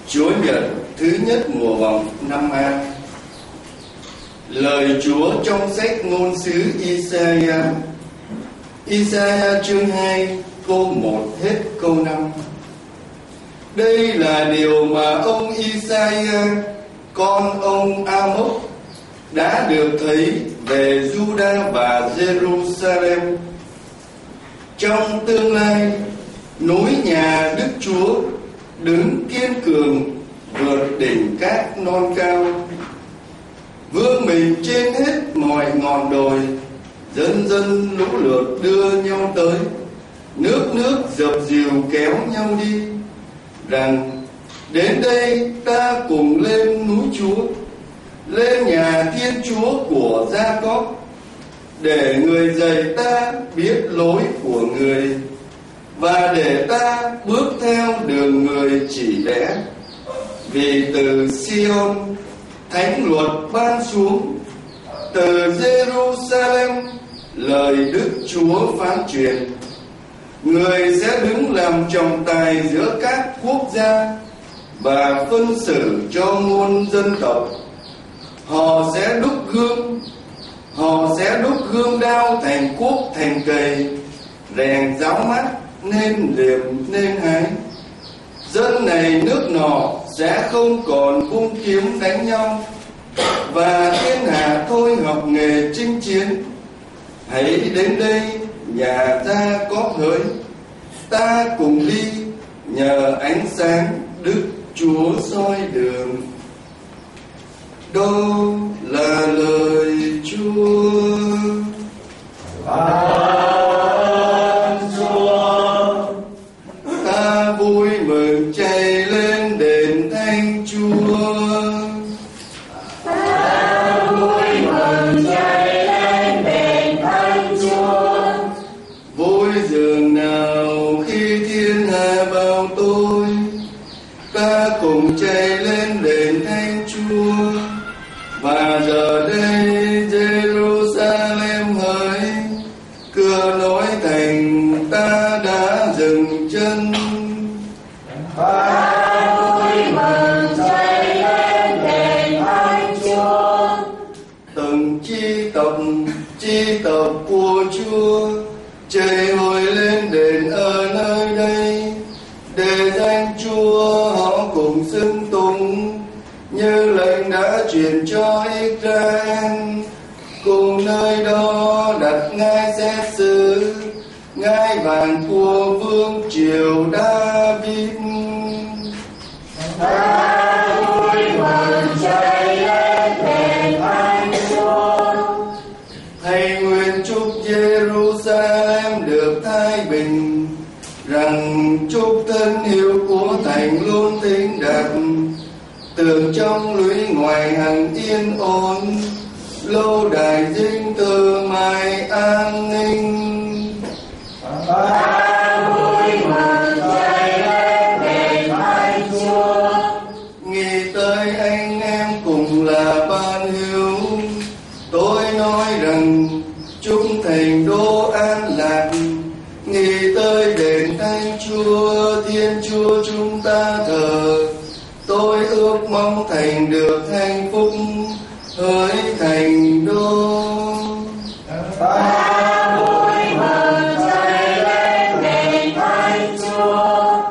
Chúa Nhật thứ nhất mùa vọng năm A. Lời Chúa trong sách ngôn sứ Isaiah. Isaiah chương 2 câu 1 hết câu 5. Đây là điều mà ông Isaiah, con ông Amos, đã được thấy về Juda và Jerusalem. Trong tương lai, núi nhà Đức Chúa đứng kiên cường vượt đỉnh các non cao, vươn mình trên hết mọi ngọn đồi, dân dân lũ lượt đưa nhau tới, nước nước dập dìu kéo nhau đi, rằng đến đây ta cùng lên núi Chúa, lên nhà Thiên Chúa của Gia-cóp, để người dạy ta biết lối của người, và để ta bước theo đường người chỉ vẽ. Vì từ Sion thánh luật ban xuống, từ Jerusalem lời Đức Chúa phán truyền. Người sẽ đứng làm trọng tài giữa các quốc gia và phân xử cho muôn dân tộc. Họ sẽ đúc gươm đao thành cuốc thành cày, rèn giáo mắt nên liềm nên hái. Dân này nước nọ sẽ không còn vung kiếm đánh nhau, và thiên hạ thôi học nghề chinh chiến. Hãy đến đây nhà Gia-cóp hỡi, ta cùng đi, nhờ ánh sáng Đức Chúa soi đường. Đó là lời Chúa. Ta vui mừng chạy lên đền Thánh Chúa. Ta vui mừng chạy lên đền Thánh Chúa. Vui dường nào khi thiên hạ bao tôi, ta cùng chạy lên đền Thánh Chúa. Và giờ đây Jerusalem hỡi, cửa nối thành ta đã dừng chân. Ta vui mừng chạy lên đền Thánh Chúa. Từng chi tộc của Chúa chạy hồi lên đền ở nơi đây, để danh Chúa họ cùng xưng tụng như lệnh đã truyền cho Israel. Cùng nơi đó đặt ngai xét xử, ngai vàng của vương triều David. Ta vui mừng chạy lên đền Thánh Chúa. Hãy nguyện chúc Jerusalem được thái bình, rằng chúc thân yêu của thành luôn thịnh đạt, tường trong lũy ngoài hằng yên ổn, lâu đài dinh thự mãi an ninh. Ta vui mừng chạy lên đền Thánh Chúa. Nghĩ tới anh em cùng là ban hữu, tôi nói rằng chúng thành đô an lạc. Nghĩ tới đền Thánh Chúa, Thiên Chúa chúng ta thờ, tôi ước mong thành được hạnh phúc hỡi thành đô. Ta vui mừng chạy lên đền Thánh Chúa.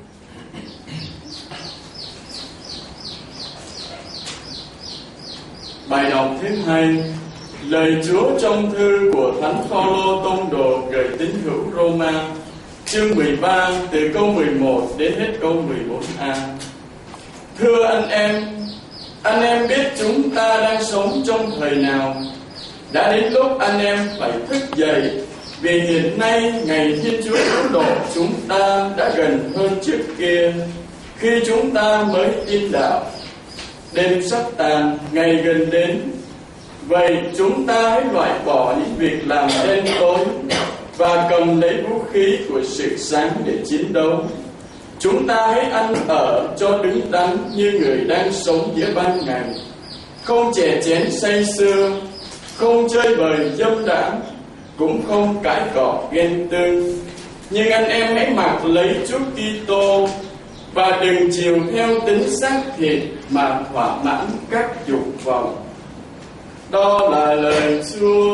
Bài đọc thứ 2. Lời Chúa trong thư của Thánh Phaolô tông đồ gửi tín hữu Roma, chương 13 từ câu 11 đến hết câu 14a. Thưa anh em biết chúng ta đang sống trong thời nào. Đã đến lúc anh em phải thức dậy, vì hiện nay ngày Thiên Chúa cứu độ chúng ta đã gần hơn trước kia, khi chúng ta mới tin đạo. Đêm sắp tàn, ngày gần đến. Vậy chúng ta hãy loại bỏ những việc làm đen tối và cầm lấy vũ khí của sự sáng để chiến đấu. Chúng ta hãy ăn ở cho đứng đắn như người đang sống giữa ban ngày, không chè chén say sưa, không chơi bời dâm đãng, cũng không cãi cọ ghen tương. Nhưng anh em hãy mặc lấy Chúa Kitô và đừng chiều theo tính xác thịt mà thỏa mãn các dục vọng. Đó là lời Chúa.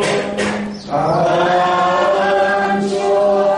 Cảm ơn Chúa.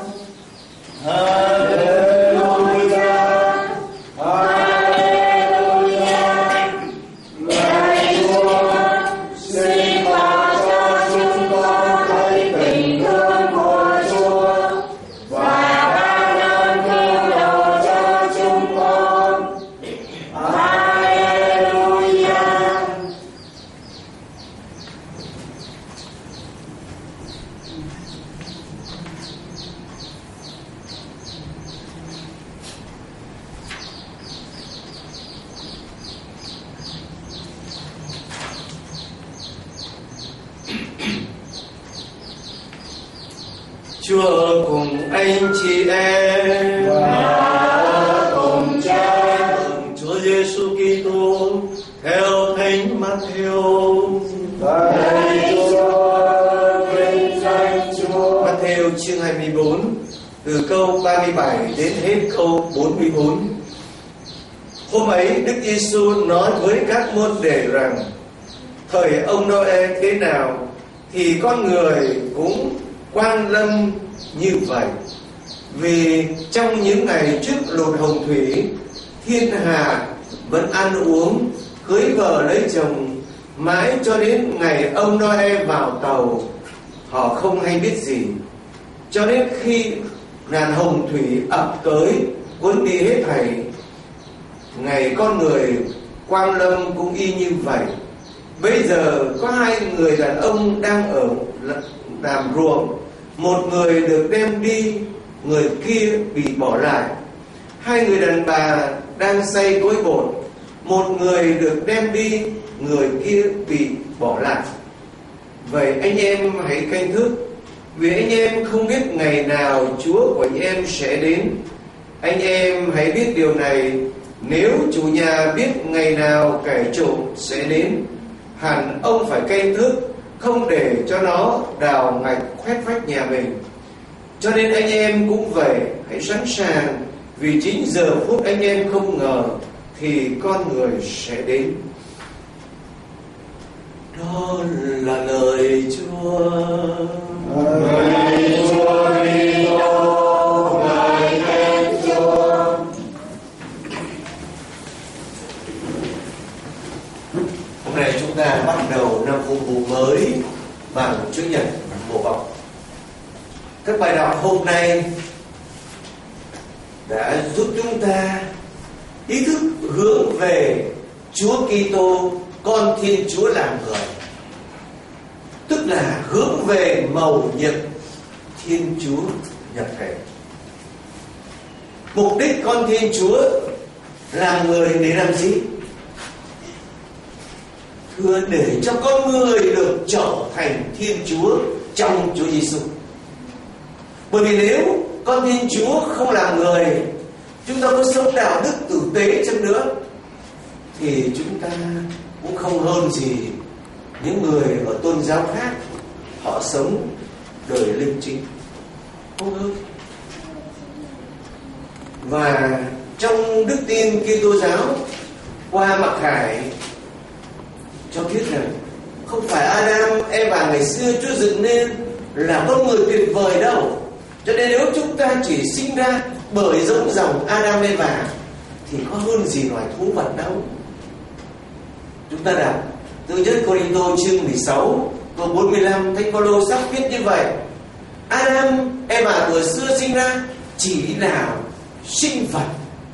Chúa cùng anh chị em và cùng Cha. Chúa Giêsu Kitô theo Thánh Matthew. Lạy Chúa, vinh danh Chúa. Matthew chương 24 từ câu 37 đến hết câu 44. Hôm ấy Đức Giêsu nói với các môn đệ rằng: thời ông Noe thế nào thì con người cũng quan lâm như vậy. Vì trong những ngày trước lụt hồng thủy, thiên hạ vẫn ăn uống, cưới vợ lấy chồng, mãi cho đến ngày ông Noe vào tàu, họ không hay biết gì. Cho đến khi ngàn hồng thủy ập tới, cuốn đi hết thảy, ngày con người quang lâm cũng y như vậy. Bây giờ có hai người đàn ông đang ở làm ruộng, một người được đem đi, người kia bị bỏ lại. Hai người đàn bà đang xay cối bột, một người được đem đi, người kia bị bỏ lại. Vậy anh em hãy canh thức, vì anh em không biết ngày nào Chúa của anh em sẽ đến. Anh em hãy biết điều này, nếu chủ nhà biết ngày nào kẻ trộm sẽ đến, hẳn ông phải canh thức, không để cho nó đào ngạch khoét vách nhà mình. Cho nên anh em cũng vậy, hãy sẵn sàng, vì chính giờ phút anh em không ngờ thì con người sẽ đến. Đó là lời Chúa. Lạy Chúa Kitô, ngợi khen Chúa. Hôm nay chúng ta bắt đầu năm phục vụ mới bằng Chủ nhật mùa vọng. Các bài đọc hôm nay đã giúp chúng ta ý thức hướng về Chúa Kitô, con Thiên Chúa làm người, tức là hướng về mầu nhiệm Thiên Chúa nhập thể. Mục đích con Thiên Chúa làm người để làm gì? Thưa, để cho con người được trở thành Thiên Chúa trong Chúa Giêsu. Bởi vì nếu con Thiên Chúa không làm người, chúng ta có sống đạo đức tử tế chăng nữa thì chúng ta cũng không hơn gì những người ở tôn giáo khác, họ sống đời linh chính, không hơn. Và trong đức tin Kitô giáo qua Mặc Khải cho biết rằng không phải Adam, Eva ngày xưa Chúa dựng nên là con người tuyệt vời đâu. Cho nên nếu chúng ta chỉ sinh ra bởi giống dòng Adam Eva thì có hơn gì loài thú vật đâu. Chúng ta đọc từ nhất Cô-rinh-tô chương 16 câu 45, Thánh Phaolô sắp viết như vậy: Adam, Eva vừa xưa sinh ra chỉ là sinh vật,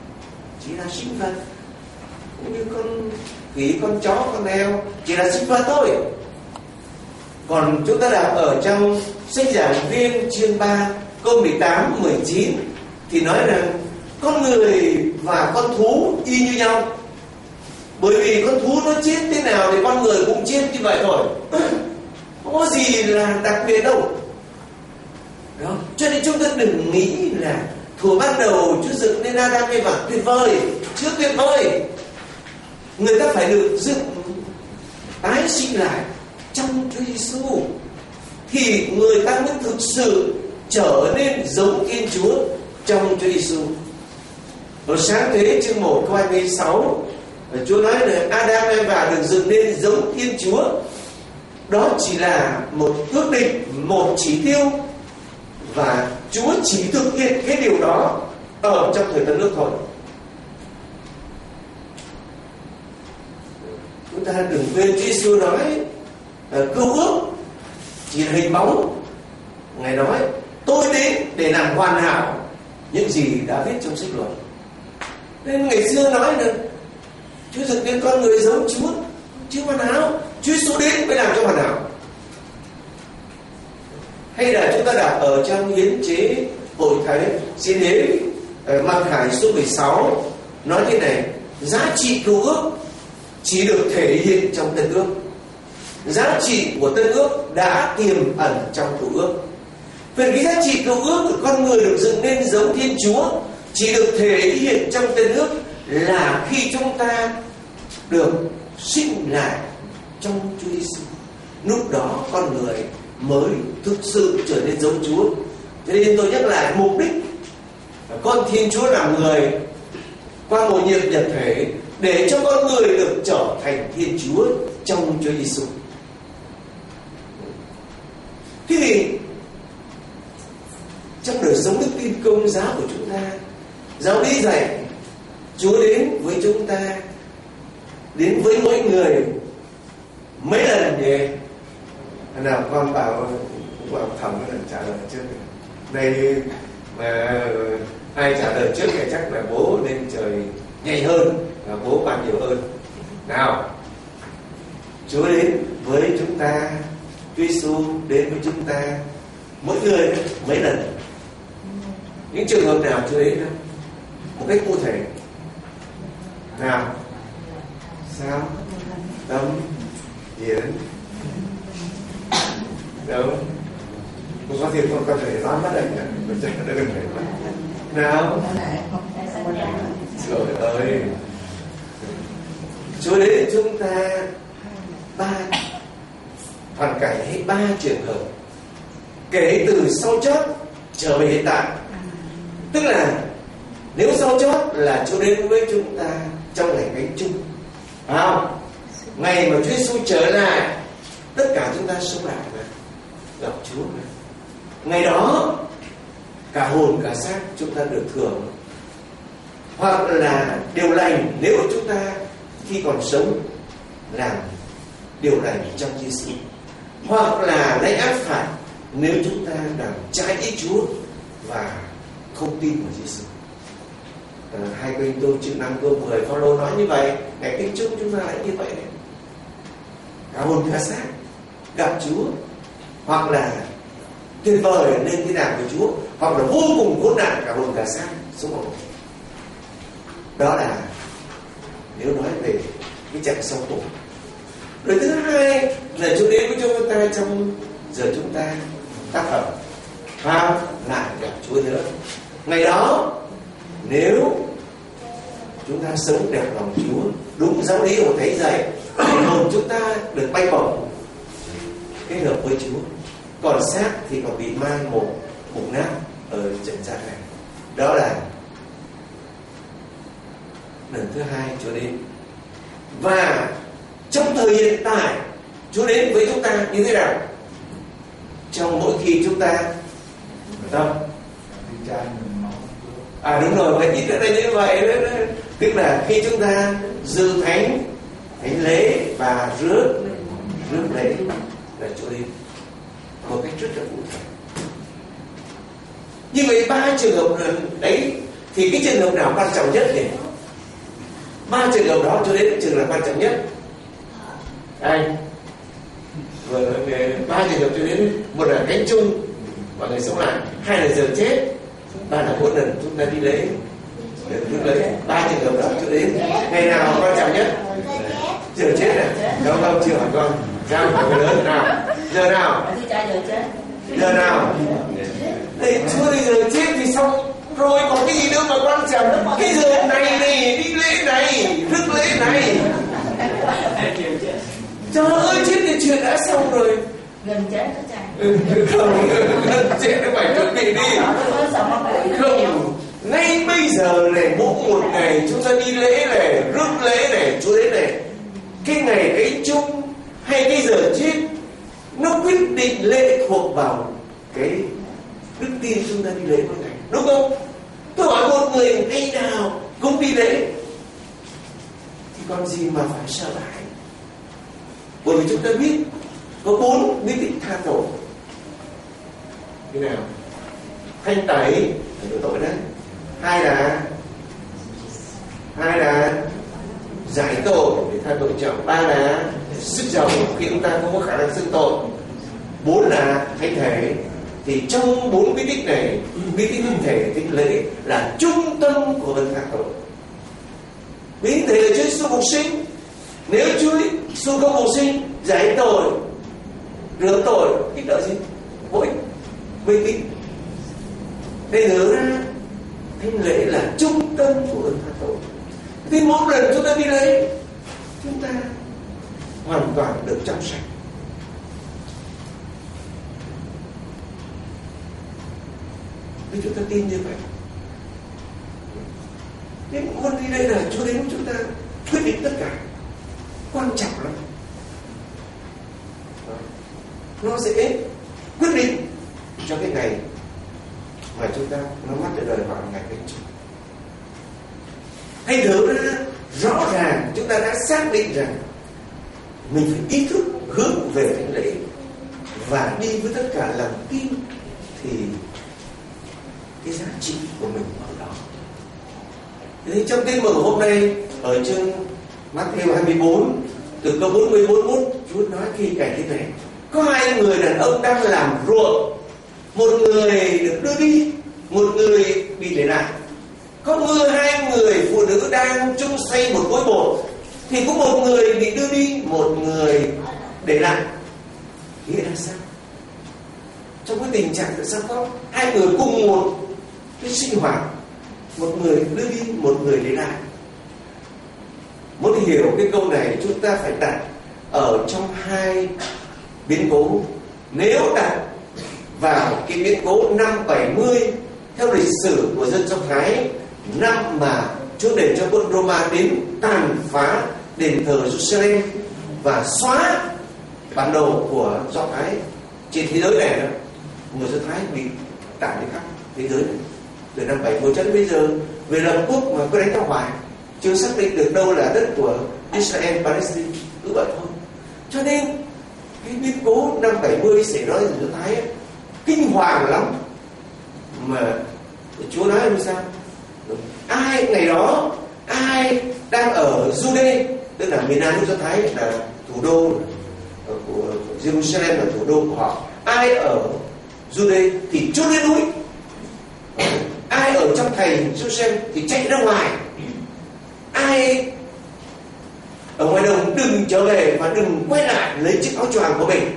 cũng như con khỉ, con chó, con heo, chỉ là sinh vật thôi. Còn chúng ta đọc ở trong sách Giảng Viên chương 3 câu 18, 19 thì nói rằng con người và con thú y như nhau. Bởi vì con thú nó chết thế nào thì con người cũng chết như vậy thôi, không có gì là đặc biệt đâu. Đó. Cho nên chúng ta đừng nghĩ là thuở ban đầu Chúa dựng nên Adam Eva tuyệt vời, chưa tuyệt vời. Người ta phải được dựng tái sinh lại trong Chúa Giêsu thì người ta mới thực sự trở nên giống Thiên Chúa trong Chúa Giêsu. Ở Sáng Thế chương 1 câu 26, Chúa nói là Adam và Eva được dựng nên giống Thiên Chúa. Đó chỉ là một ước định, một chỉ tiêu, và Chúa chỉ thực hiện cái điều đó ở trong thời Tân Ước thôi. Chúng ta đừng quên Chúa Giêsu nói cứu ước chỉ là hình bóng. Ngài nói tôi đến để làm hoàn hảo những gì đã viết trong sách luật. Nên ngày xưa nói là Chúa dựng nên con người giống Chúa chưa hoàn hảo, Chúa Giêsu đến mới làm cho hoàn hảo. Hay là chúng ta đọc ở trong hiến chế hội thánh xin đế Mặc Khải số 16 nói thế này: giá trị cứu ước chỉ được thể hiện trong Tân Ước. Giá trị của Tân Ước đã tiềm ẩn trong Cựu Ước. Về cái giá trị Cựu Ước của con người được dựng nên giống Thiên Chúa chỉ được thể hiện trong Tân Ước là khi chúng ta được sinh lại trong Chúa Giêsu. Lúc đó con người mới thực sự trở nên giống Chúa. Cho nên tôi nhắc lại mục đích con Thiên Chúa làm người qua mầu nhiệm nhập thể để cho con người được trở thành Thiên Chúa trong Chúa Giêsu. Thế thì trong đời sống đức tin công giáo của chúng ta, giáo lý dạy Chúa đến với chúng ta, đến với mỗi người mấy lần vậy? Nào con bảo Thẩm lần trả lời trước này mà ai trả lời trước thì chắc là bố lên trời nhanh hơn và bố bàn nhiều hơn. Nào, Chúa đến với chúng ta, Chúa Giêsu đến với chúng ta mỗi người mấy lần. Những trường hợp nào Chúa đến không? Một cách cụ thể. Nào, sao? Tâm, Hiến, đâu? Không có tiền con phải nói mất đấy nhỉ? Mình chắc là đừng phải nói. Nào? Trời ơi! Chúa đến chúng ta ba hoàn cảnh hay ba trường hợp kể từ sau chót trở về hiện tại. Tức là nếu sau chót là Chúa đến với chúng ta trong ngày cánh chung, phải không? Ngày mà Chúa Giêsu trở lại, tất cả chúng ta sống lại mà gặp Chúa mà. Ngày đó cả hồn cả xác chúng ta được thưởng, hoặc là điều lành nếu chúng ta khi còn sống làm điều lành trong Giêsu, hoặc là lãnh áp phạt nếu chúng ta làm trái ý Chúa và không tin vào Giêsu. 2 Cô-rinh-tô chương 5 câu 10 Phaolô nói như vậy. Ngày kinh chung chúng ta lại như vậy đấy. Cả hồn cả xác gặp Chúa, hoặc là tuyệt vời nên thế nào với Chúa, hoặc là vô cùng khốn nạn cả hồn cả xác sống hồn. Đó là nếu nói về cái chặng sau cùng. Rồi thứ hai là Chúa đến với chúng ta trong giờ chúng ta tác phẩm và lại gặp Chúa nữa. Ngày đó nếu chúng ta sống đẹp lòng Chúa, đúng giáo lý của Thánh dạy, hồn chúng ta được bay bổng kết hợp với Chúa, còn xác thì còn bị mai một mục nát ở trần gian này. Đó là lần thứ hai Chúa đến. Và trong thời hiện tại Chúa đến với chúng ta như thế nào? Trong mỗi khi chúng ta tâm đúng rồi, vậy ít nữa như vậy đó. Tức là khi chúng ta dự thánh lễ và rước lễ là Chúa đến một cách rất là cụ thể. Như vậy ba trường hợp đấy thì cái trường hợp nào quan trọng nhất nhỉ? Ba trường hợp đó Chúa đến trường là quan trọng nhất. Anh ba trường hợp Chúa đến, một là cánh chung và người sống lại, hai là giờ chết, ba là mỗi lần chúng ta đi lễ. Ba trường hợp đó Chúa đến. Ngày nào quan trọng nhất? Giờ chết này. Đâu chưa hỏi con. Sao phải lớn nào? Giờ nào? Giờ nào? Đây Chúa đi giờ chết thì xong rồi, còn cái gì nữa mà quan trọng? Cái giờ này này, đi lễ này, rước lễ này. Trời ơi, chết thì chuyện đã xong rồi. Gần chết đó không, gần chết nó phải chuẩn bị đi. Không, Ngay bây giờ này, mỗi một ngày chúng ta đi lễ này, rước lễ này, Chúa đến này, cái ngày cái chung hay cái giờ chết nó quyết định lệ thuộc vào cái đức tin chúng ta đi lễ mỗi ngày, đúng không? Tôi hỏi một người ngày nào cũng đi lễ thì còn gì mà phải sợ hãi. Bởi vì chúng ta biết có 4 bí tích tha tội. Cái nào? Thanh tẩy đổ tội đấy. Hai là giải tội để tha tội trọng. 3 là sức giàu khi chúng ta không có khả năng xưng tội. 4 là thánh thể. Thì trong 4 bí tích này, bí tích thánh thể, thánh lễ là trung tâm của vấn tha tội. Bí tích thể là Chúa Giêsu phục sinh. Nếu Chúa Giêsu không phục sinh, giải tội, rửa tội, ích lợi gì? Vô ích. Bí tích. Để nhớ ra thánh lễ là trung tâm của vấn tha tội. Thì mỗi lần chúng ta đi lễ, chúng ta hoàn toàn được trong sạch. Vì chúng ta tin như vậy. Nên muốn đi đây là Chúa đến chúng ta quyết định tất cả. Quan trọng lắm. Nó sẽ quyết định cho cái ngày mà chúng ta nó mắt để đời vào ngày bên trong. Hay nhớ ra rõ ràng chúng ta đã xác định rằng mình phải ý thức hướng về thánh lễ và đi với tất cả lòng tin, thì cái giá trị của mình ở đó. Thế trong tin mừng hôm nay ở chương Matthew 24 từ câu 40-41, Chúa nói khi cảnh thế này: có 2 người đàn ông đang làm ruộng, một người được đưa đi, một người bị để lại. Có 2 người phụ nữ đang chung xây một cối bột, thì có một người bị đưa đi, một người để lại. Nghĩa là sao? Trong cái tình trạng tại sao có 2 người cùng một cái sinh hoạt, một người đưa đi, một người để lại? Muốn hiểu cái câu này, chúng ta phải đặt ở trong 2 biến cố. Nếu đặt vào cái biến cố năm 70 theo lịch sử của dân Do Thái, năm mà Chúa để cho quân Roma đến tàn phá đền thờ Jerusalem và xóa bản đồ của Do Thái trên thế giới này đó, người Do Thái bị tàn đi khắp thế giới này từ năm 70 cho đến bây giờ. Về lập quốc mà cứ đánh ra hoài, chưa xác định được đâu là đất của Israel, Palestine, cứ vậy thôi. Cho nên cái biến cố năm 70 xảy ra ở Do Thái ấy, kinh hoàng lắm. Mà Chúa nói làm sao? Ai ngày đó, ai đang ở Jude, tức là miền Nam nước Do Thái, là thủ đô của Jerusalem, là thủ đô của họ. Ai ở Jude thì trốn lên núi, ai ở trong thành Jerusalem thì chạy ra ngoài. Ai ở ngoài đồng đừng trở về và đừng quay lại lấy chiếc áo choàng của mình.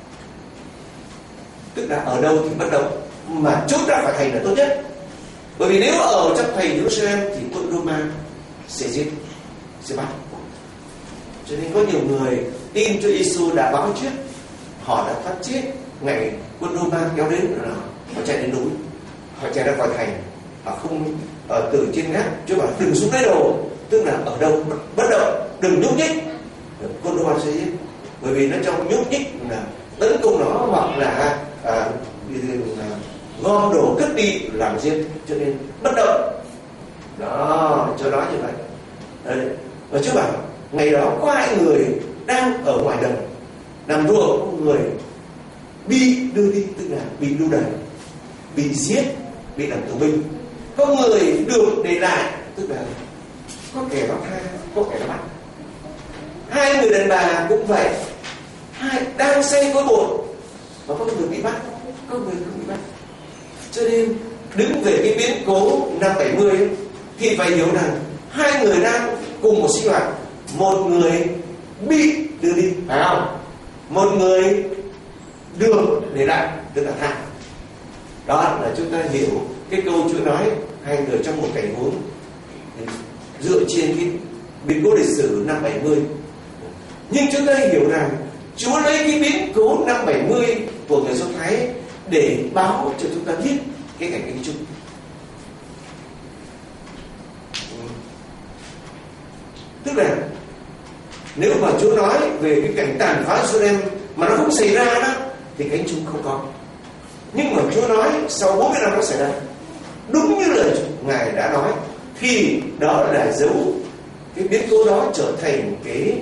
Tức là ở đâu thì bất động, mà trốn ra khỏi thành là tốt nhất. Bởi vì nếu ở trong thành Jerusalem thì quân Roma sẽ giết, sẽ bắt. Cho nên có nhiều người tin Chúa Giêsu đã báo trước, họ đã thoát chết ngày quân Roma kéo đến là họ chạy đến núi, họ chạy ra khỏi thành, họ không ở từ trên gác. Chúa bảo đừng xuống lấy đồ, tức là ở đâu bất động, đừng nhúc nhích, quân Roma sẽ giết. Bởi vì nó trong nhúc nhích là tấn công nó, hoặc là gom đồ cất đi làm giết, cho nên bất động. Đó, cho nói như vậy. Đấy. Và Chúa bảo ngày đó có 2 người đang ở ngoài đồng làm ruộng, có người bị đưa đi, tức là bị lưu đày, bị giết, bị làm tù binh. Có người được để lại, tức là có kẻ bắt tha, có kẻ bắt. 2 người đàn bà cũng vậy, đang xây cối bột và có người bị bắt, có người không bị bắt. Cho nên đứng về cái biến cố năm 70 ấy, thì phải hiểu rằng 2 người đang cùng một sinh hoạt. Một người bị đưa đi, phải không? Một người được để lại, tức là tha. Đó là chúng ta hiểu cái câu Chúa nói 2 người trong một cảnh huống dựa trên cái biến cố lịch sử năm 70. Nhưng chúng ta hiểu rằng Chúa lấy cái biến cố năm 70 của người Do Thái để báo cho chúng ta biết cái cảnh cái chung. Tức là nếu mà Chúa nói về cái cảnh tàn phá Jerusalem mà nó không xảy ra đó thì cánh chung không có. Nhưng mà Chúa nói sau 40 năm nó xảy ra, đúng như lời Ngài đã nói, thì đó là dấu cái biến cố đó trở thành cái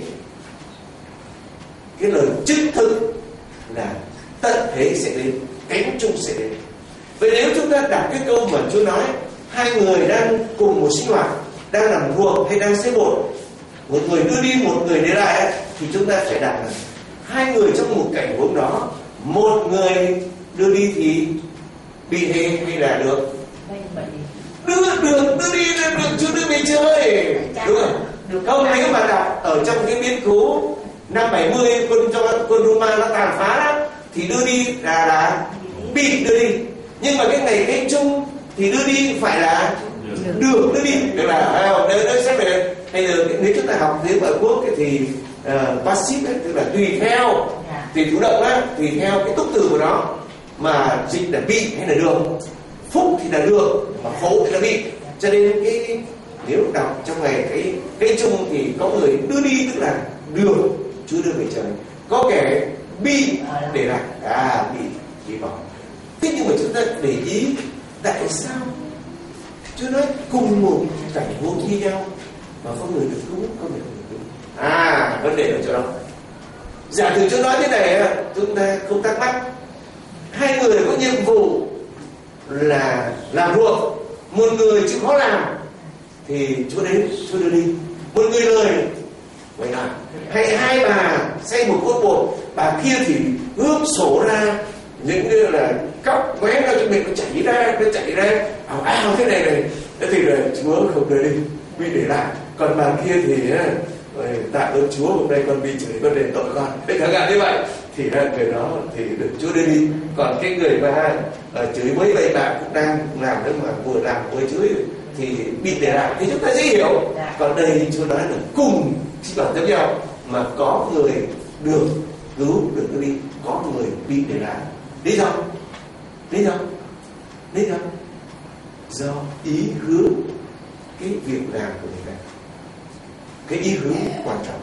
lời chứng thực là tận thế sẽ đến, cánh chung sẽ đến. Vậy nếu chúng ta đọc cái câu mà Chúa nói hai người đang cùng một sinh hoạt, đang làm ruộng hay đang xếp bột, một người đưa đi một người để lại, thì chúng ta phải đặt là hai người trong một cảnh huống đó, một người đưa đi thì bị hay là được? Đưa đi là được, chứ đưa về chơi, đúng không? Không, nếu mà đọc ở trong cái biến cố năm 70 quân Roma nó tàn phá đó, thì đưa đi là bị đưa đi. Nhưng mà cái ngày cánh chung thì đưa đi phải là được đưa đi. Tức là nếu xét về hay là nếu chúng ta học tiếng ngoại quốc thì passive ấy, tức là tùy theo, tùy chủ động á, tùy theo cái túc từ của nó mà dịch là bị hay là được, phúc thì là được mà khổ thì là bị. Cho nên cái nếu đọc trong ngày cái chung thì có người đưa đi tức là được Chúa đưa về trời, có kẻ bị để lại bị bỏ. Thế nhưng mà chúng ta để ý tại sao Chúa nói cùng một cảnh huống như nhau mà có người được cứu, có người không được cứu? Vấn đề ở chỗ đó. Giả sử Chúa nói thế này, chúng ta không thắc mắc. Hai người có nhiệm vụ là làm ruộng, một người chịu khó làm thì Chúa đến, Chúa đưa đi. Một người lười vậy là hay hai bà xây một cốt bột, bà kia thì ướp sổ ra những như là cóc ngoé ra cho mình, nó chảy ra ào thế này thế thì là Chúa không đưa đi, bị để lại. Còn bà kia thì tạ ơn Chúa, hôm nay con bị chửi, con đền tội con, để chẳng hạn như vậy thì người đó thì được Chúa đưa đi. Còn cái người mà chửi mấy bậy bạ cũng đang làm đó mà vừa làm vừa chửi thì bị để lại, thì chúng ta dễ hiểu. Còn đây Chúa nói là cùng chỉ bảo giống nhau, mà có người được cứu, được đưa đi, có người bị để lại. Lý do do ý hướng cái việc làm của người ta, cái ý hướng quan trọng.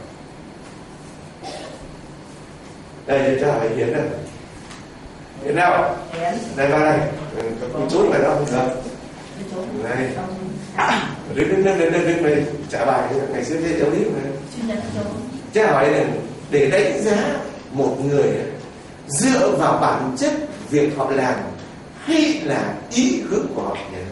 Đây cho hỏi Hiến này, Hiến nào? Đây vào đây, con trốn này đâu? Này, đứng đây trả bài ngày xưa thế giáo lý này. Cha hỏi này, để đánh giá một người dựa vào bản chất việc họ làm hay là ý hướng của họ nhỉ?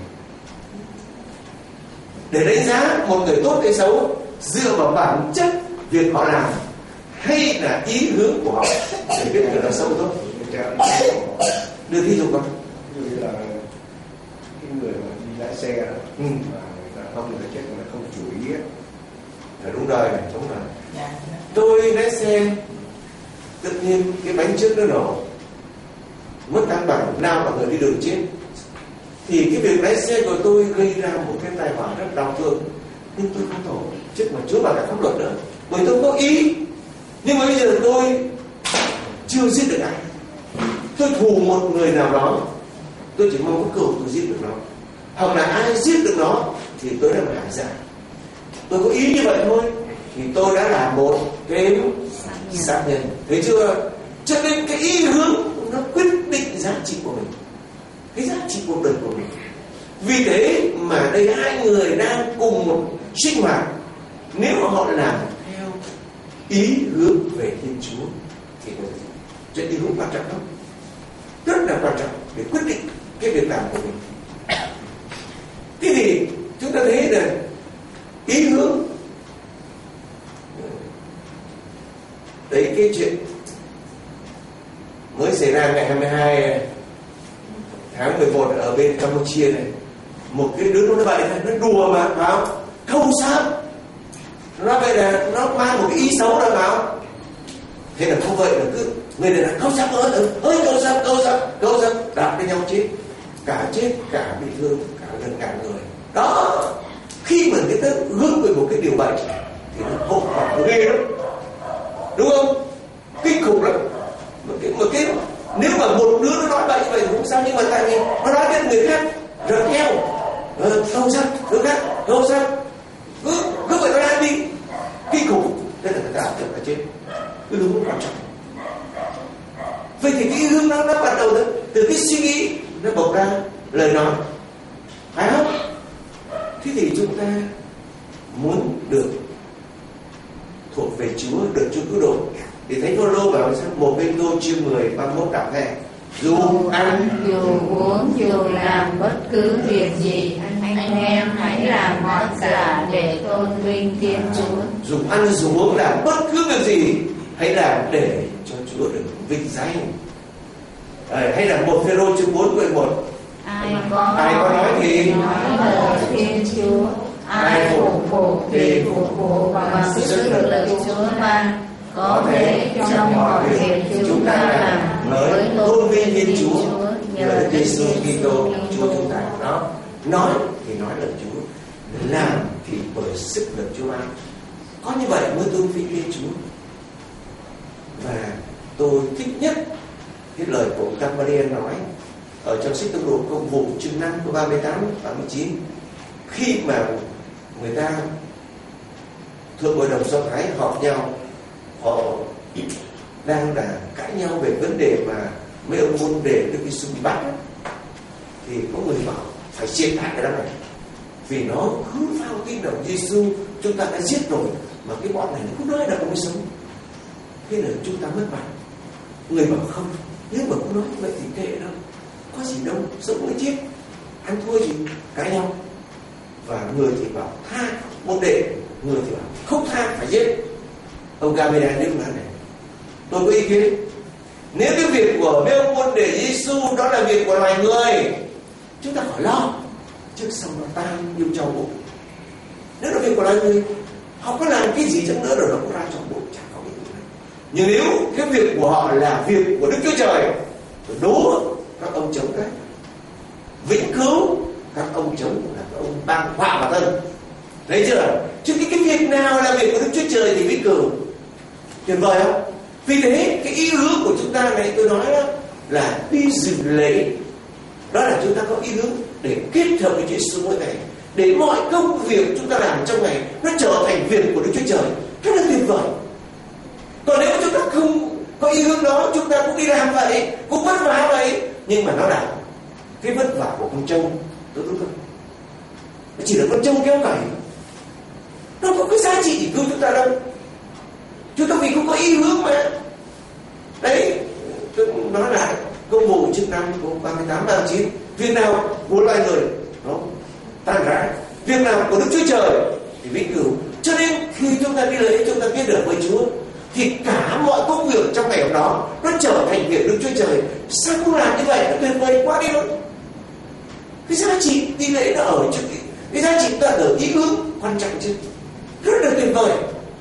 Để đánh giá một người tốt hay xấu dựa vào bản chất việc họ làm hay là ý hướng của họ để biết người đó xấu tốt. Đưa ví dụ con. Ví dụ là cái người mà đi lái xe đó, mà người ta không, người ta chết, người ta không chú ý ấy. Là đúng rồi. Tôi lái xe, tự nhiên cái bánh trước nó nổ, mất cân bằng, nào mà người đi đường chết, thì cái việc lái xe của tôi gây ra một cái tai họa rất đau thương. Nhưng tôi không tổ chức mà Chúa bảo là pháp luật nữa, bởi tôi có ý. Nhưng mà bây giờ tôi chưa giết được ai, tôi thù một người nào đó, tôi chỉ mong có cầu tôi giết được nó, hoặc là ai giết được nó thì tôi đã hại ra. Tôi có ý như vậy thôi thì tôi đã là một cái sát nhân, thấy chưa? Cho nên cái ý hướng nó quyết định giá trị của mình, cái giá trị cuộc đời của mình. Vì thế mà đây hai người đang cùng một sinh hoạt, nếu mà họ làm theo ý hướng về Thiên Chúa thì chuyện ý hướng quan trọng lắm, rất là quan trọng để quyết định cái việc làm của mình. Thế thì chúng ta thấy là ý hướng đấy, cái chuyện mới xảy ra ngày 22 tháng 11 ở bên Campuchia này, một cái đứa nó vậy thôi, nó đùa mà phải không? Không sao, nó vậy là nó mang một cái ý xấu đó phải không? Thế là không vậy là cứ người này là không sao câu sao đạp với nhau chết cả bị thương, cả gần cả người đó. Khi mà người ta hướng về một cái điều bệnh thì nó hậu quả ghê lắm, đúng không? Kinh khủng lắm. Một cái nếu mà một đứa nó nói bậy vậy thì không sao, nhưng mà tại vì nó nói đến người khác rồi theo không sao, đứa khác không sao, cứ vậy nó làm đi. lời nói, phải không? Thế thì chúng ta muốn được thuộc về Chúa, được Chúa cứu độ, thì Thánh Phaolô bảo sao? 1 Cô-rinh-tô chương 10 31 đọc nghe: dù ăn, dù uống, dù làm bất cứ việc gì, anh em hãy làm mọi cả để tôn vinh Thiên Chúa. Dù ăn dù uống làm bất cứ việc gì, hãy làm để cho Chúa được vinh danh. Hay là 1 Phêrô chương 4 câu 11: ai có nói thì nói lời Thiên Chúa, ai phục thì phục vụ bằng sức lực Chúa ban. Có thế trong mọi việc chúng ta làm mới tôn vinh Thiên Chúa nhờ Đức Giêsu Kitô Chúa chúng ta. Đó, nói thì nói lời Chúa, làm thì bởi sức lực Chúa ban. Có như vậy mới tôn vinh Thiên Chúa. Và tôi thích nhất cái lời của Gamaliel nói ở trong sách Tông Đồ Công vụ chương 5 câu 38 39, khi mà người ta thượng hội đồng Do Thái họp nhau, họ đang là cãi nhau về vấn đề mà mấy ông môn đề Đức Giêsu bị bắt, thì có người bảo phải triệt hạ cái đó này, vì nó cứ phao tin rằng Giêsu chúng ta đã giết rồi, mà cái bọn này nó cứ nói là ông ấy sống, thế là chúng ta mất mặt. Người bảo không, nếu mà không nói như vậy thì kệ đâu, có gì đâu, sống mới chết, ăn thua gì, cãi nhau. Và người thì bảo tha môn đệ, người thì bảo không tha phải giết. Ông Gamaliel nói này, tôi có ý kiến, nếu cái việc của mấy ông môn đệ Giêsu đó là việc của loài người, chúng ta khỏi lo, trước sau nó tan như trong bụng. Nếu là việc của loài người, họ có làm cái gì chẳng nữa rồi nó cũng ra trong bụng, chẳng có cái gì nữa. Nhưng nếu cái việc của họ là việc của Đức Chúa Trời, đố các ông chống cái vĩnh cứu, các ông chống là các ông ban họa vào thân. Đấy chưa? Chứ cái việc nào là việc của Đức Chúa Trời thì vĩnh cửu. Tuyệt vời không? Vì thế cái ý hướng của chúng ta này, tôi nói đó là đi dự lễ, đó là chúng ta có ý hướng để kết hợp với Chúa Giêsu mỗi ngày, để mọi công việc chúng ta làm trong ngày nó trở thành việc của Đức Chúa Trời, rất là tuyệt vời. Còn nếu chúng ta không có ý hướng đó, chúng ta cũng đi làm vậy, cũng vất vả vậy, nhưng mà nó là cái vất vả của con trâu, đúng không? Nó chỉ là con trâu kéo cày, nó có cái giá trị cứu chúng ta đâu. Chúng ta vì không có ý hướng mà. Đấy, tôi nói lại Công vụ chương 5 câu 38 39, việc nào của loài người nó tan rã, việc nào của Đức Chúa Trời thì vĩnh cửu. Cho nên khi chúng ta đi lễ, chúng ta kết được với Chúa, thì cả mọi công việc trong ngày hôm đó nó trở thành việc Đức Chúa Trời. Sao không làm như vậy? Nó tuyệt vời quá đi luôn. Cái giá trị đi lễ nó ở chỗ cái giá trị nó ở ý hướng quan trọng chứ, rất là tuyệt vời.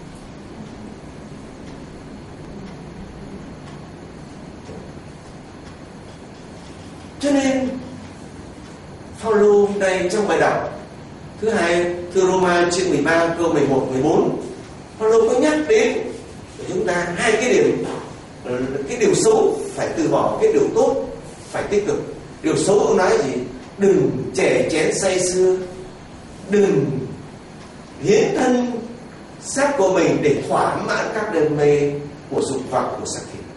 Cho nên Phaolô đây trong bài đọc thứ hai thư Roma chương 13 câu 11 14, Phaolô có nhắc đến của chúng ta hai cái điểm. Cái điều xấu phải từ bỏ, cái điều tốt phải tích cực. Điều xấu ông nói gì? Đừng chè chén say sưa, đừng hiến thân xác của mình để thỏa mãn các đam mê của dục vọng của xác thịt.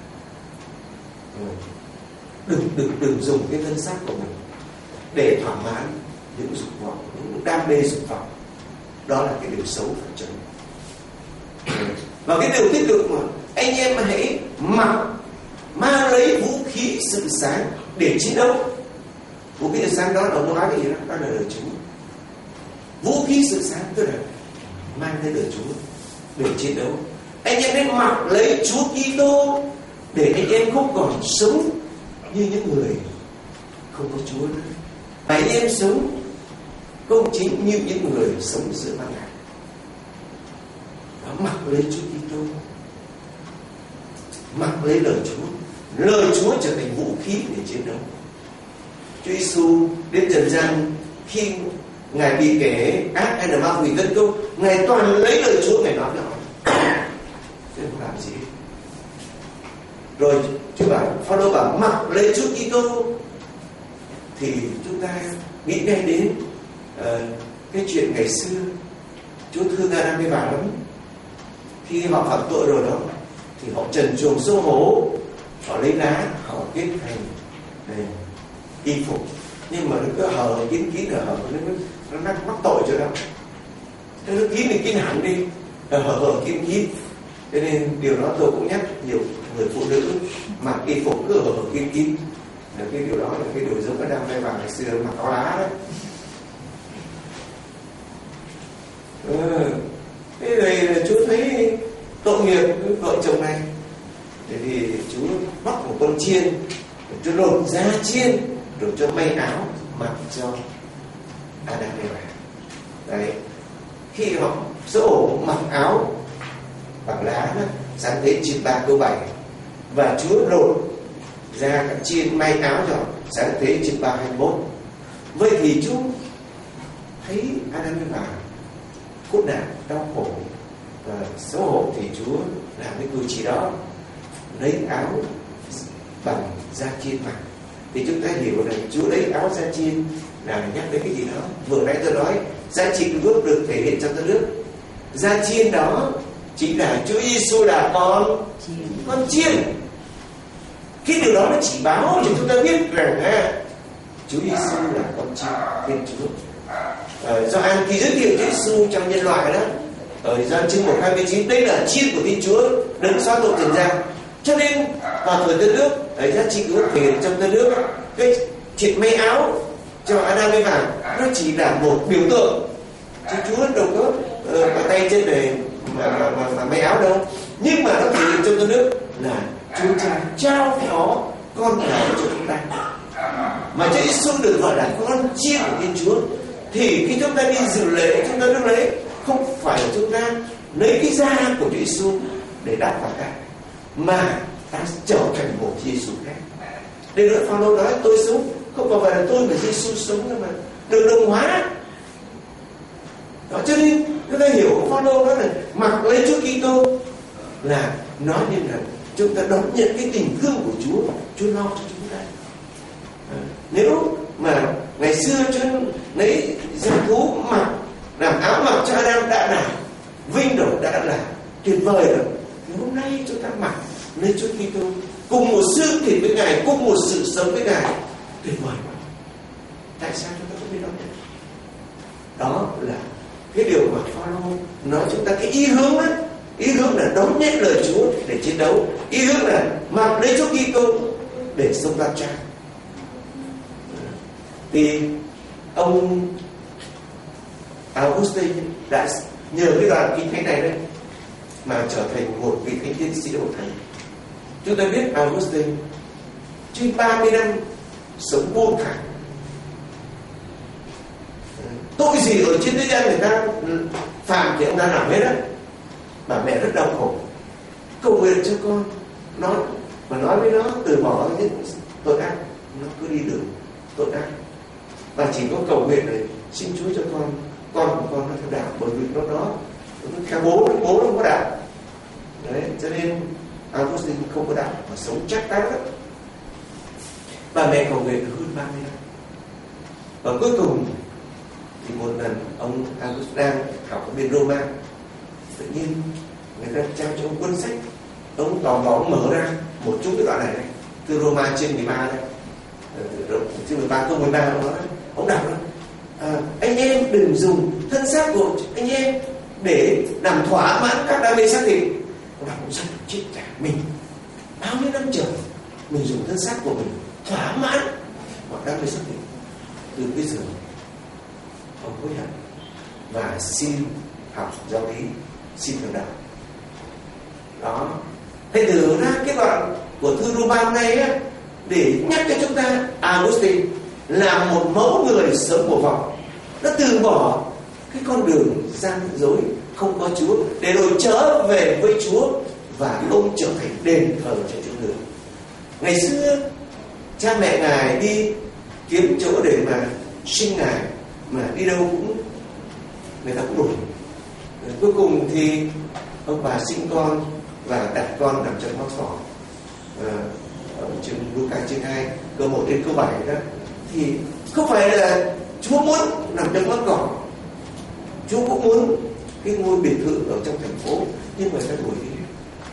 Đừng dùng cái thân xác của mình để thỏa mãn những dục vọng, những đam mê dục vọng. Đó là cái điều xấu phải tránh. Và cái điều tích cực mà anh em hãy mang lấy vũ khí sự sáng để chiến đấu. Vũ khí sự sáng đó là ông nói cái gì đó? Đó là lời Chúa. Vũ khí sự sáng tức là mang lấy lời Chúa để chiến đấu. Anh em nên mặc lấy Chúa Kitô để anh em không còn sống như những người không có Chúa nữa. Và anh em sống công chính như những người sống giữa ban ngày. Và mặc lấy Chúa Kitô, mặc lấy lời Chúa. Lời Chúa trở thành vũ khí để chiến đấu. Chúa Giêsu đến trần gian khi Ngài bị kẻ ác hay là ma quỷ tấn công, Ngài toàn lấy lời Chúa Ngài nói với họ, chứ không làm gì. Rồi Chúa bảo, Phaolô bảo mặc lấy Chúa Kitô, thì chúng ta nghĩ ngay đến cái chuyện ngày xưa Chúa thương Adam với bà lắm. Khi họ phạm tội rồi đó, thì họ trần truồng xấu hổ, họ lấy lá họ kết thành y phục nhưng mà nó cứ hờ kín nó mắc tội chỗ đó. Nó kín thì kín hẳn đi, hờ kín. Cho nên điều đó tôi cũng nhắc nhiều người phụ nữ mặc y phục cứ hờ kín. Cái điều đó là cái điều giống Adam và Eva ngày xưa mặc áo lá đấy. Thế rồi Chúa thấy tội nghiệp với vợ chồng này, thì Chúa bắt một con chiên, Chúa lột da chiên rồi cho may áo mặc cho Adam và Eva. Đấy, khi họ dỗ ổ mặc áo bằng lá đó, Sáng Thế 93 câu 7, và Chúa lột ra cả chiên may áo cho Sáng Thế 93 21. Vậy thì Chúa thấy Adam và Eva khốn nạn, đau khổ và xấu hổ, thì Chúa làm cái cử chỉ đó, lấy áo bằng da chiên mặc. Thì chúng ta hiểu rằng Chúa lấy áo da chiên là nhắc đến cái gì đó. Vừa nãy tôi nói giá trị cứu được thể hiện trong đất nước. Da chiên đó chính là Chúa Giêsu là con chiên. Cái điều đó nó chỉ báo cho chúng ta biết rằng Chúa Giêsu là con chiên Thiên Chúa. Gioan khi giới thiệu Chúa Giêsu trong nhân loại đó, ở Gioan chương 1:29, đây là chiên của Thiên Chúa đấng xóa tội trần gian. Cho nên vào thời Tân Ước, giá trị cứu thể hiện trong Tân Ước, cái chuyện may áo cho Adam với Eva nó chỉ là một biểu tượng. Chúa đâu có tay trên này mà may áo đâu, nhưng mà nó thể hiện trong Tân Ước là Chúa trao phó con cái cho chúng ta. Mà Chúa Giêsu được gọi là con chiên của Thiên Chúa. Thì khi chúng ta đi dự lễ, chúng ta được lấy không phải là chúng ta lấy cái da của Chúa Giêsu để đắp vào cả, mà ta trở thành một Giêsu khác. Để nữa Phaolô nói tôi sống không phải là tôi mà Giêsu sống, nhưng mà được đồng hóa. Đó, cho nên chúng ta hiểu Phaolô nói là mặc lấy Chúa Kitô là nói như là chúng ta đón nhận cái tình thương của Chúa lo cho chúng ta. Nếu mà ngày xưa Chúa lấy da thú mặc làm áo mặc cho Adam đã là vinh rồi, đã là tuyệt vời rồi, thì hôm nay chúng ta mặc lấy Chúa Kitô cùng một xương thịt với Ngài, cùng một sự sống với Ngài, tuyệt vời. Tại sao chúng ta không biết đón nhận? Đó là cái điều mà Phaolô nói chúng ta, cái ý hướng đó. Ý hướng là đón nhận lời Chúa để chiến đấu, ý hướng là mặc lấy Chúa Kitô để sống lan tràn. Thì ông Augustine đã nhờ cái đoạn kinh thánh này đấy mà trở thành một vị thánh tiến sĩ hội thánh. Chúng ta biết Augustine trên 30 năm sống buông thả, tội gì ở trên thế gian người ta phạm thì ông ta làm hết á. Bà mẹ rất đau khổ, cầu nguyện cho con, nói với nó từ bỏ những tội ác, nó cứ đi đường tội ác, và chỉ có cầu nguyện này xin Chúa cho con của con nó theo đạo, bởi vì nó theo bố nó không có đạo đấy. Cho nên Augustine không có đạo mà sống chắc chắn đó. Bà mẹ cầu nguyện được hơn 30 năm, và cuối cùng thì một lần ông Augustine đang học ở bên Roma, tự nhiên người ta trao cho ông cuốn sách, ông tò mò mở ra một chút cái đoạn này này, từ Roma chương 13 đây, chương 13 câu 13 ông nói, ông đọc đó, anh em đừng dùng thân xác của anh em để làm thỏa mãn các đam mê xác thịt. Ông đọc ông rất chết cả mình, bao nhiêu năm trời mình dùng thân xác của mình thỏa mãn hoặc đam mê xác thịt. Từ bây giờ ông hối hận và xin học giáo lý, xin theo đạo. Đó, hãy thử ra cái đoạn của thư Roma này á, để nhắc cho chúng ta Augustine là một mẫu người sống của vòng, đã từ bỏ cái con đường gian dối không có Chúa để rồi trở về với Chúa, và ông trở thành đền thờ cho Chúa được. Ngày xưa cha mẹ Ngài đi kiếm chỗ để mà sinh Ngài, mà đi đâu cũng người ta cũng đuổi. Cuối cùng thì ông bà sinh con và đặt con nằm trong hót phỏ. Ở chương Luca chương 2 câu 1 đến câu 7 đó, thì không phải là Chúa muốn nằm trong hót cỏ, Chúa cũng muốn cái ngôi biệt thự ở trong thành phố, nhưng người ta đuổi đi.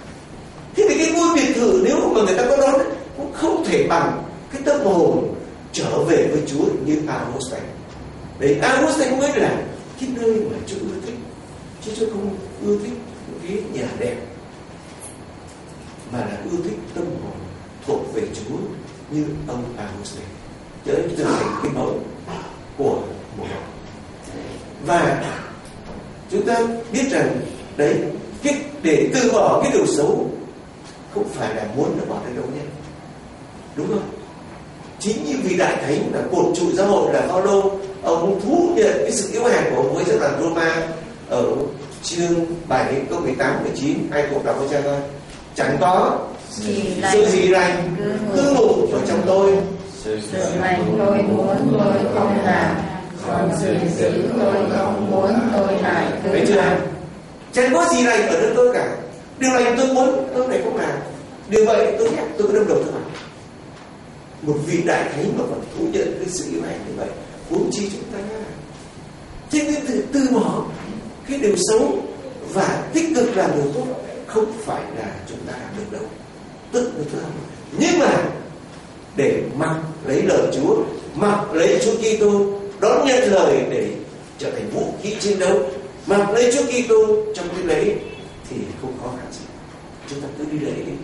Thế thì cái ngôi biệt thự nếu mà người ta có đón cũng không thể bằng cái tâm hồn trở về với Chúa như Amos Thánh. Đấy, Amos Thánh mới là cái nơi mà Chúa ưa thích, chứ Chúa không ưa thích cái nhà đẹp, mà là ưa thích tâm hồn thuộc về Chúa như ông Amos Thánh, trở thành cái mẫu của một. Và chúng ta biết rằng đấy, cái để từ bỏ cái điều xấu không phải là muốn nó bỏ đi đâu nhé, đúng không? Chính như vị đại thánh là cột trụ giáo hội là Phaolô, ông thú nhận cái sự yếu hèn của ông với dân đoàn Roma ở chương 7 câu 18 19. Ai cùng đọc với cha coi. Chẳng có sự gì lành cứ ngủ ở trong tôi, sự lành tôi muốn tôi không làm, còn sự dữ tôi không muốn tôi lại cứ làm. Chẳng có gì lành ở nơi tôi cả. Điều lành tôi muốn tôi lại không làm. Điều vậy tôi nhắc tôi có đâm đầu tôi làm. Một vị đại thánh mà vẫn thú nhận cái sự yêu hèn như vậy, huống chi chúng ta. Cho nên từ bỏ cái điều xấu và tích cực làm điều tốt không phải là chúng ta làm được đâu, tức là tôi làm. Nhưng mà để mặc lấy lời Chúa, mặc lấy Chúa Kitô, đón nhận lời để trở thành vũ khí chiến đấu, mặc lấy Chúa Kitô trong cái lễ thì không khó khăn gì. Chúng ta cứ đi lễ đi,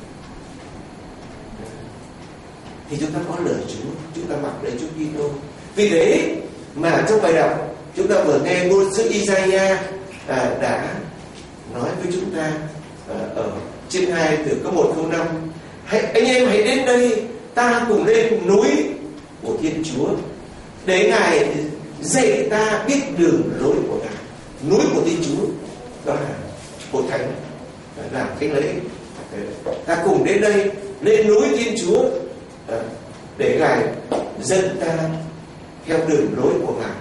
thì chúng ta có lời Chúa, chúng ta mặc lấy Chúa Kitô. Vì thế mà trong bài đọc chúng ta vừa nghe ngôn sứ Isaiah đã nói với chúng ta ở chương 2 từ câu 1 câu 5: anh em hãy đến đây, ta cùng lên núi của Thiên Chúa để Ngài dạy ta biết đường lối của Ngài. Núi của Thiên Chúa đó là hội thánh, làm cái lễ. Ta cùng đến đây, lên núi Thiên Chúa để Ngài dẫn ta theo đường lối của Ngài.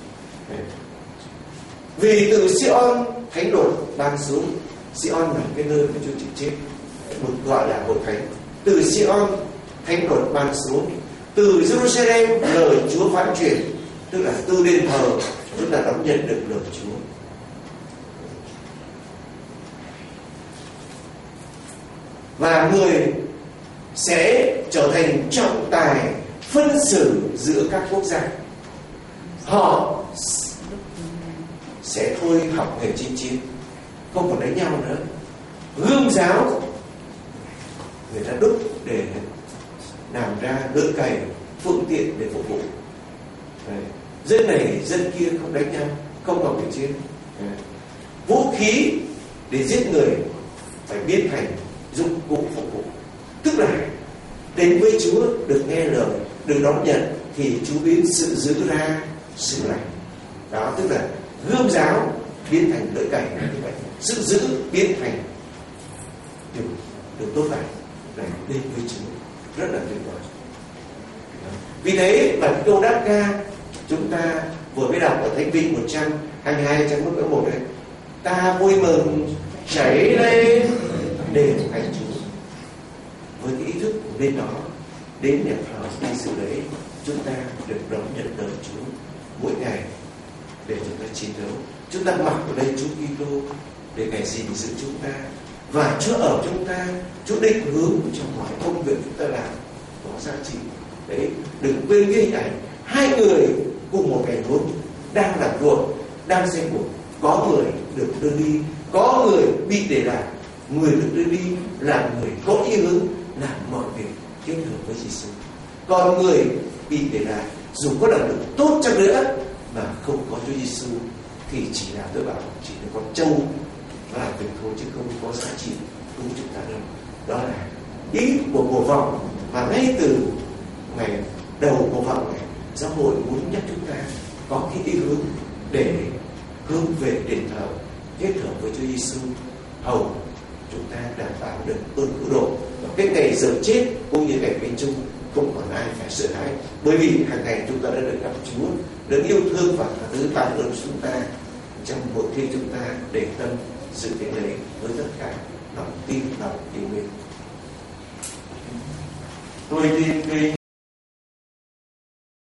Vì từ Sion thánh luật ban xuống. Sion là cái nơi mà Chúa chịu chết, được gọi là hội thánh. Từ Sion thánh luật ban xuống. Từ Jerusalem lời Chúa phán truyền, tức là từ đền thờ chúng ta đón nhận được lời Chúa. Và người sẽ trở thành trọng tài phân xử giữa các quốc gia. Họ sẽ thôi học nghề chinh chiến, không còn đánh nhau nữa. Gươm giáo người ta đúc để làm ra lưỡi cày, phương tiện để phục vụ. Dân này dân kia không đánh nhau, không còn việc chiến. Vũ khí để giết người phải biến thành dụng cụ phục vụ. Tức là đến với Chúa, được nghe lời, được đón nhận, thì Chúa biến sự dữ ra sự lành. Đó, tức là gươm giáo biến thành lưỡi cày như vậy, sự dữ biến thành điều tốt lành để đến với Chúa, rất là tuyệt vời. Vì thế mà câu đáp ca chúng ta vừa mới đọc ở Thánh Vịnh 122 trang câu 1 đấy: ta vui mừng chảy lên đền thánh Chúa. Với cái ý thức bên đó, đến nhà thờ đi dự lễ, chúng ta được đón nhận lời Chúa mỗi ngày để chúng ta chiến đấu. Chúng ta mặc ở đây Chúa Kitô để Ngài gìn giữ chúng ta, và Chúa ở chúng ta, Chúa định hướng trong mọi công việc chúng ta làm có giá trị. Đấy, đừng quên cái hình ảnh hai người cùng một cảnh hướng đang làm ruộng, đang xây cuộc. Có người được đưa đi, có người bị để lại. Người được đưa đi là người có ý hướng làm mọi việc kết hợp với Giêsu. Còn người bị để lại, dù có làm được tốt chăng nữa mà không có Chúa Giêsu thì chỉ là, tôi bảo, chỉ là con trâu và việc thôi, chứ không có giá trị của chúng ta đâu. Đó là ý của mùa vọng, và ngay từ ngày đầu mùa vọng này, giáo hội muốn nhắc chúng ta có cái ý hướng để hướng về đền thờ, kết hợp với Chúa Giêsu, hầu chúng ta đảm bảo được ơn cứu độ. Và cái ngày giờ chết cũng như ngày bên chung không còn ai phải sợ hãi, bởi vì hàng ngày chúng ta đã được gặp Chúa, được yêu thương và tha thứ ban ơn chúng ta. Trong mỗi khi chúng ta để tâm sự cái lễ với tất cả lòng tin, lòng yêu mến. Tôi tin